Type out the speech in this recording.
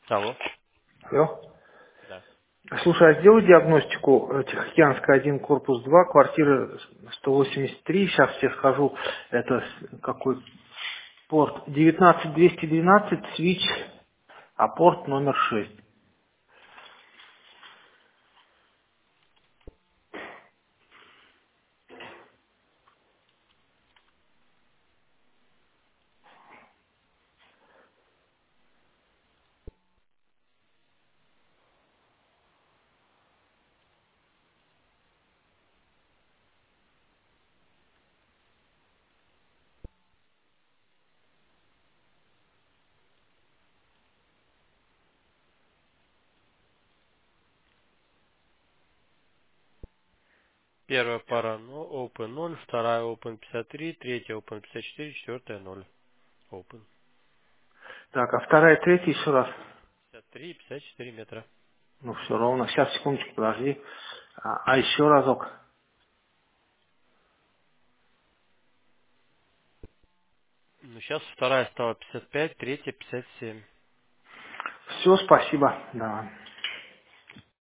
Алло. Алло. Да. Слушай, а сделай диагностику Тихоокеанская 1, корпус 2, квартира 183. Сейчас тебе скажу, это какой порт. 19212, свич, а порт номер 6. Первая пара Open 0, вторая Open 53, третья Open 54, четвертая 0. Open. Так, а вторая, третья еще раз. 53 и 54 метра. Ну, все ровно. Сейчас, секундочку, подожди. А еще разок. Ну, сейчас вторая стала 55, третья 57. Все, спасибо. Да.